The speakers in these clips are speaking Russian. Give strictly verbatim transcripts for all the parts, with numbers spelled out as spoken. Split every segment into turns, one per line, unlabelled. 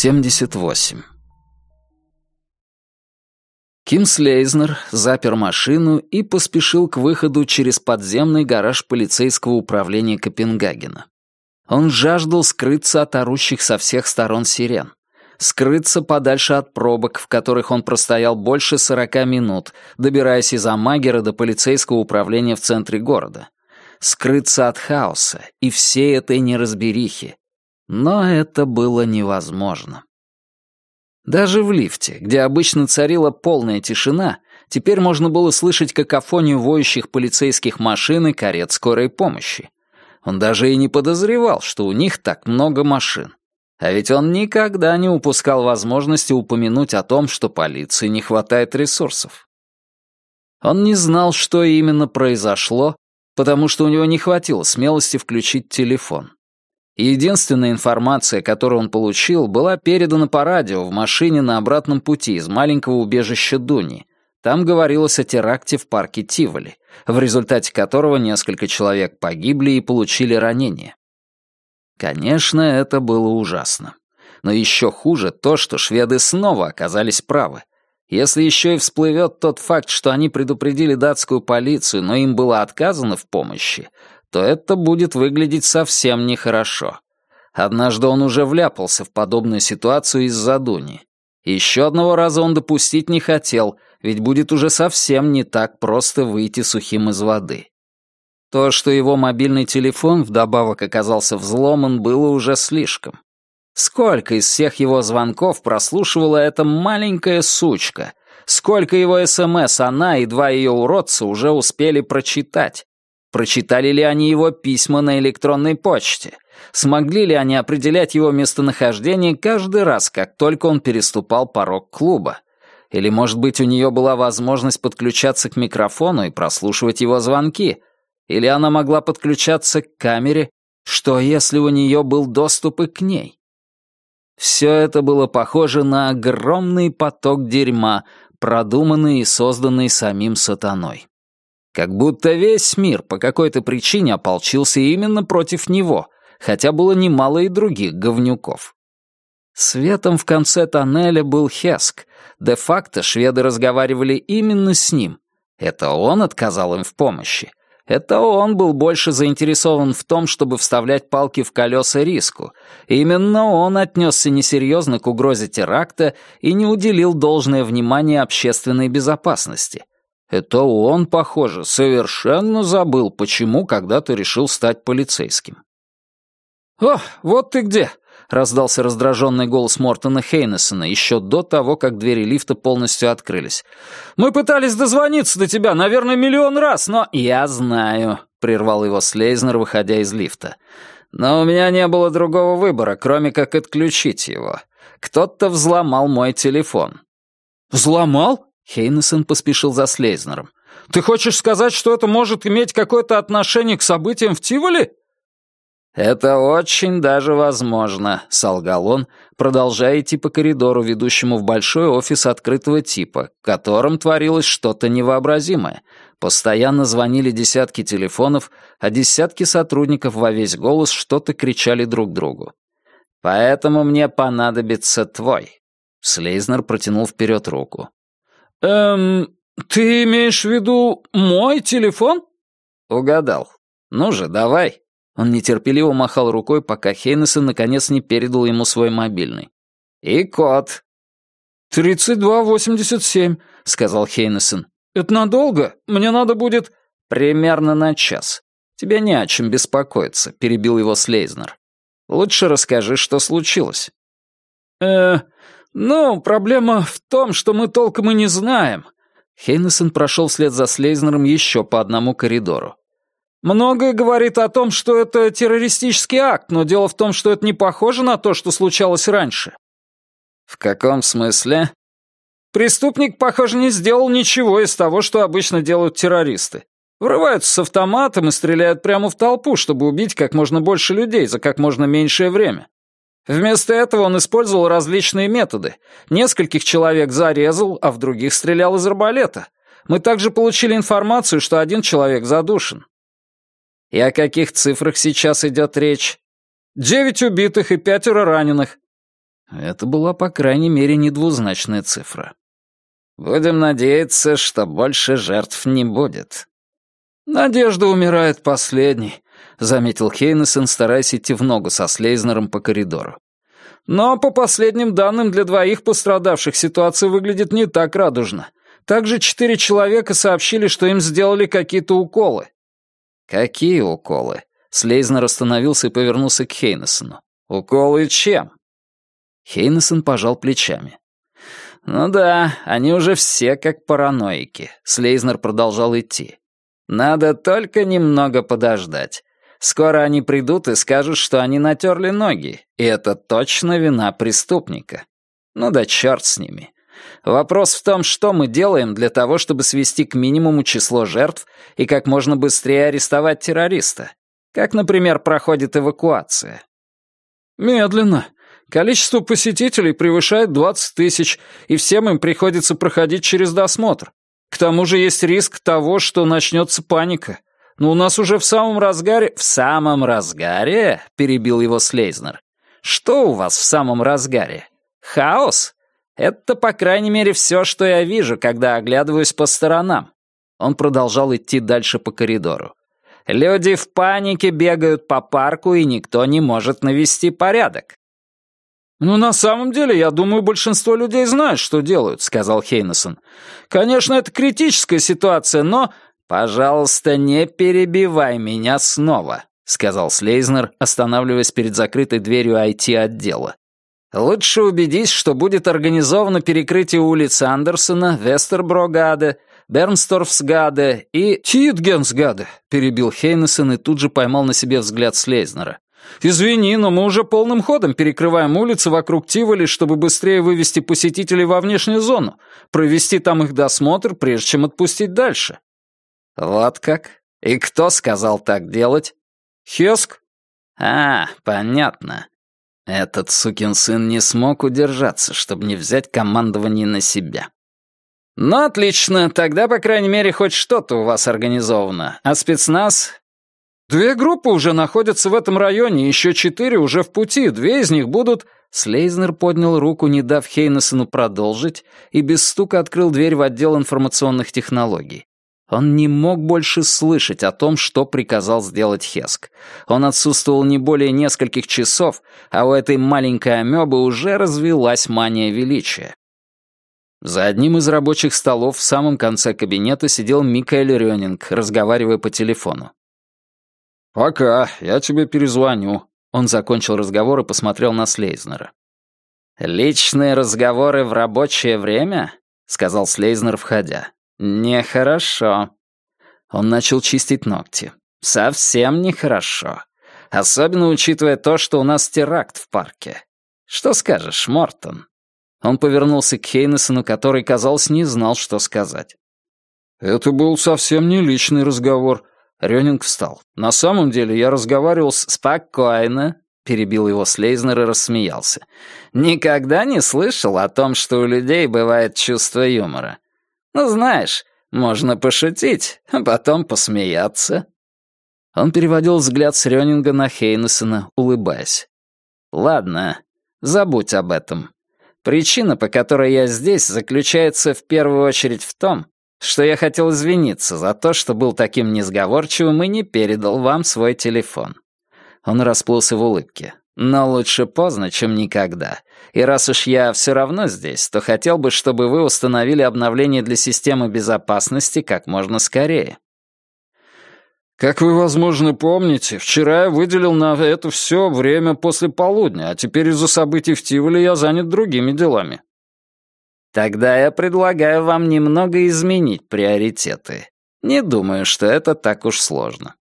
семьдесят восемь. Ким Слейзнер запер машину и поспешил к выходу через подземный гараж полицейского управления Копенгагена. Он жаждал скрыться от орущих со всех сторон сирен, скрыться подальше от пробок, в которых он простоял больше сорока минут, добираясь из Амагера до полицейского управления в центре города, скрыться от хаоса и всей этой неразберихи. Но это было невозможно. Даже в лифте, где обычно царила полная тишина, теперь можно было слышать какофонию воющих полицейских машин и карет скорой помощи. Он даже и не подозревал, что у них так много машин. А ведь он никогда не упускал возможности упомянуть о том, что полиции не хватает ресурсов. Он не знал, что именно произошло, потому что у него не хватило смелости включить телефон. Единственная информация, которую он получил, была передана по радио в машине на обратном пути из маленького убежища Дуни. Там говорилось о теракте в парке Тиволи, в результате которого несколько человек погибли и получили ранения. Конечно, это было ужасно. Но еще хуже то, что шведы снова оказались правы. Если еще и всплывет тот факт, что они предупредили датскую полицию, но им было отказано в помощи, то это будет выглядеть совсем нехорошо. Однажды он уже вляпался в подобную ситуацию из-за Дуни. Еще одного раза он допустить не хотел, ведь будет уже совсем не так просто выйти сухим из воды. То, что его мобильный телефон вдобавок оказался взломан, было уже слишком. Сколько из всех его звонков прослушивала эта маленькая сучка? Сколько его СМС она и два ее уродца уже успели прочитать? Прочитали ли они его письма на электронной почте? Смогли ли они определять его местонахождение каждый раз, как только он переступал порог клуба? Или, может быть, у нее была возможность подключаться к микрофону и прослушивать его звонки? Или она могла подключаться к камере? Что, если у нее был доступ и к ней? Все это было похоже на огромный поток дерьма, продуманный и созданный самим сатаной. Как будто весь мир по какой-то причине ополчился именно против него, хотя было немало и других говнюков. Светом в конце тоннеля был Хеск. Де-факто шведы разговаривали именно с ним. Это он отказал им в помощи. Это он был больше заинтересован в том, чтобы вставлять палки в колеса риску. Именно он отнесся несерьезно к угрозе теракта и не уделил должное внимание общественной безопасности. Это он, похоже, совершенно забыл, почему когда-то решил стать полицейским. «О, вот ты где!» — раздался раздраженный голос Мортона Хейнессона еще до того, как двери лифта полностью открылись. «Мы пытались дозвониться до тебя, наверное, миллион раз, но...» «Я знаю», — прервал его Слейзнер, выходя из лифта. «Но у меня не было другого выбора, кроме как отключить его. Кто-то взломал мой телефон». «Взломал?» Хейнессон поспешил за Слейзнером. «Ты хочешь сказать, что это может иметь какое-то отношение к событиям в Тиволи?» «Это очень даже возможно», — солгал он, продолжая идти по коридору, ведущему в большой офис открытого типа, в котором творилось что-то невообразимое. Постоянно звонили десятки телефонов, а десятки сотрудников во весь голос что-то кричали друг другу. «Поэтому мне понадобится твой». Слейзнер протянул вперед руку. «Эм, ты имеешь в виду мой телефон?» «Угадал. Ну же, давай». Он нетерпеливо махал рукой, пока Хейнессон наконец не передал ему свой мобильный. «И код». «тридцать два восемьдесят семь», — сказал Хейнессон. «Это надолго? Мне надо будет...» «Примерно на час. Тебе не о чем беспокоиться», — перебил его Слейзнер. «Лучше расскажи, что случилось». «Э, ну, проблема в том, что мы толком и не знаем». Хейнессон прошел вслед за Слейзнером еще по одному коридору. «Многое говорит о том, что это террористический акт, но дело в том, что это не похоже на то, что случалось раньше». «В каком смысле?» «Преступник, похоже, не сделал ничего из того, что обычно делают террористы. Врываются с автоматом и стреляют прямо в толпу, чтобы убить как можно больше людей за как можно меньшее время. Вместо этого он использовал различные методы. Нескольких человек зарезал, а в других стрелял из арбалета. Мы также получили информацию, что один человек задушен». «И о каких цифрах сейчас идет речь?» «Девять убитых и пятеро раненых». Это была, по крайней мере, не двузначная цифра. «Будем надеяться, что больше жертв не будет». «Надежда умирает последней», — заметил Хейнесон, стараясь идти в ногу со Слейзнером по коридору. «Но, по последним данным, для двоих пострадавших ситуация выглядит не так радужно. Также четыре человека сообщили, что им сделали какие-то уколы». «Какие уколы?» Слейзнер остановился и повернулся к Хейнесону. «Уколы чем?» Хейнесон пожал плечами. «Ну да, они уже все как параноики», — Слейзнер продолжал идти. «Надо только немного подождать. Скоро они придут и скажут, что они натерли ноги, и это точно вина преступника. Ну да черт с ними. Вопрос в том, что мы делаем для того, чтобы свести к минимуму число жертв и как можно быстрее арестовать террориста. Как, например, проходит эвакуация». «Медленно. Количество посетителей превышает двадцать тысяч, и всем им приходится проходить через досмотр. К тому же есть риск того, что начнется паника. Но у нас уже в самом разгаре...» «В самом разгаре?» — перебил его Слейзнер. «Что у вас в самом разгаре? Хаос? Это, по крайней мере, все, что я вижу, когда оглядываюсь по сторонам». Он продолжал идти дальше по коридору. «Люди в панике бегают по парку, и никто не может навести порядок». «Ну, на самом деле, я думаю, большинство людей знают, что делают», — сказал Хейнесон. «Конечно, это критическая ситуация, но...» «Пожалуйста, не перебивай меня снова», — сказал Слейзнер, останавливаясь перед закрытой дверью ай ти-отдела. «Лучше убедись, что будет организовано перекрытие улиц Андерсона, Вестербро-Гаде, Бернсторфс-Гаде и Титгенс-Гаде», — перебил Хейнесон и тут же поймал на себе взгляд Слейзнера. «Извини, но мы уже полным ходом перекрываем улицы вокруг Тиволи, чтобы быстрее вывести посетителей во внешнюю зону, провести там их досмотр, прежде чем отпустить дальше». «Вот как? И кто сказал так делать?» «Хеск». «А, понятно. Этот сукин сын не смог удержаться, чтобы не взять командование на себя». «Ну, отлично, тогда, по крайней мере, хоть что-то у вас организовано. А спецназ...» «Две группы уже находятся в этом районе, еще четыре уже в пути, две из них будут...» Слейзнер поднял руку, не дав Хейнесону продолжить, и без стука открыл дверь в отдел информационных технологий. Он не мог больше слышать о том, что приказал сделать Хеск. Он отсутствовал не более нескольких часов, а у этой маленькой амебы уже развилась мания величия. За одним из рабочих столов в самом конце кабинета сидел Микаэль Рёнинг, разговаривая по телефону. «Пока, я тебе перезвоню». Он закончил разговор и посмотрел на Слейзнера. «Личные разговоры в рабочее время?» — сказал Слейзнер, входя. «Нехорошо». Он начал чистить ногти. «Совсем нехорошо. Особенно учитывая то, что у нас теракт в парке. Что скажешь, Мортон?» Он повернулся к Хейнесону, который, казалось, не знал, что сказать. «Это был совсем не личный разговор». Рёнинг встал. «На самом деле я разговаривал с...» «Спокойно», — перебил его Слейзнер и рассмеялся. «Никогда не слышал о том, что у людей бывает чувство юмора. Ну, знаешь, можно пошутить, а потом посмеяться». Он переводил взгляд с Рёнинга на Хейнесона, улыбаясь. «Ладно, забудь об этом. Причина, по которой я здесь, заключается в первую очередь в том, что я хотел извиниться за то, что был таким несговорчивым и не передал вам свой телефон». Он расплылся в улыбке. «Но лучше поздно, чем никогда. И раз уж я все равно здесь, то хотел бы, чтобы вы установили обновление для системы безопасности как можно скорее». «Как вы, возможно, помните, вчера я выделил на это все время после полудня, а теперь из-за событий в Тиволе я занят другими делами». «Тогда я предлагаю вам немного изменить приоритеты. Не думаю, что это так уж сложно».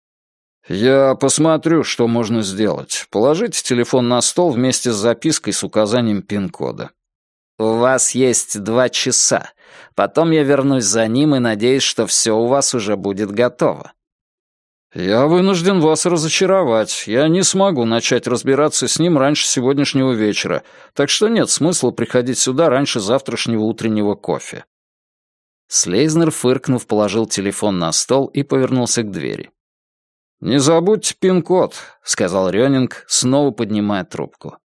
«Я посмотрю, что можно сделать. Положите телефон на стол вместе с запиской с указанием пин-кода». «У вас есть два часа. Потом я вернусь за ним и надеюсь, что все у вас уже будет готово». «Я вынужден вас разочаровать. Я не смогу начать разбираться с ним раньше сегодняшнего вечера, так что нет смысла приходить сюда раньше завтрашнего утреннего кофе». Слейзнер, фыркнув, положил телефон на стол и повернулся к двери. «Не забудьте пин-код», — сказал Рёнинг, снова поднимая трубку.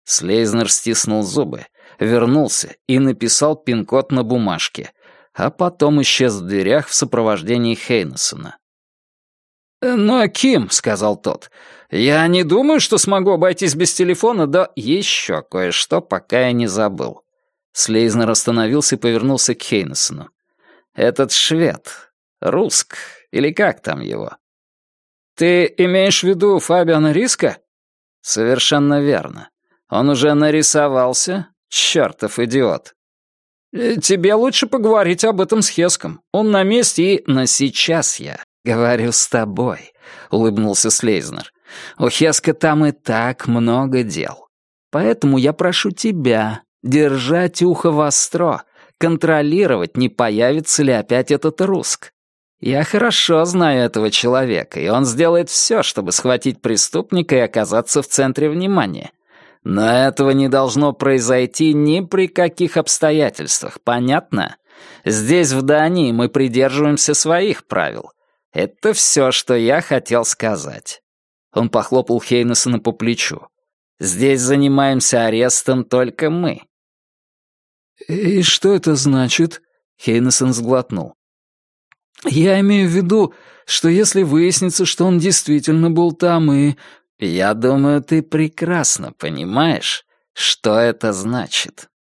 Слейзнер стиснул зубы, вернулся и написал пин-код на бумажке, а потом исчез в дверях в сопровождении Хейнессона. «Но, Ким», — сказал тот, — «я не думаю, что смогу обойтись без телефона, да еще кое-что, пока я не забыл». Слейзнер остановился и повернулся к Хейнессону. «Этот швед, Руск, или как там его?» «Ты имеешь в виду Фабиана Риска?» «Совершенно верно. Он уже нарисовался? Чёртов идиот!» «Тебе лучше поговорить об этом с Хеском. Он на месте и...» «Но сейчас я говорю с тобой», — улыбнулся Слейзнер. «У Хеска там и так много дел. Поэтому я прошу тебя держать ухо востро, контролировать, не появится ли опять этот Руск. Я хорошо знаю этого человека, и он сделает все, чтобы схватить преступника и оказаться в центре внимания. Но этого не должно произойти ни при каких обстоятельствах, понятно? Здесь, в Дании, мы придерживаемся своих правил. Это все, что я хотел сказать». Он похлопал Хейнессона по плечу. «Здесь занимаемся арестом только мы». «И что это значит?» — Хейнессон сглотнул. «Я имею в виду, что если выяснится, что он действительно был там и...» «Я думаю, ты прекрасно понимаешь, что это значит».